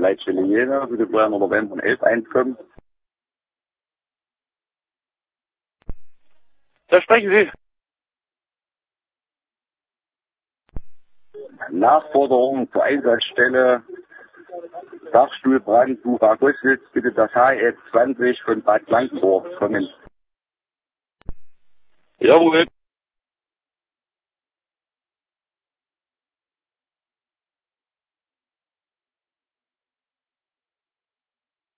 Leitstelle Jena, bitte vorher noch November 11 einkommen. Da sprechen Sie. Nachforderung zur Einsatzstelle Dachstuhlbrand Bucha Gosswitz, bitte das HF 20 von Bad Blankenburg kommen. Jawohl.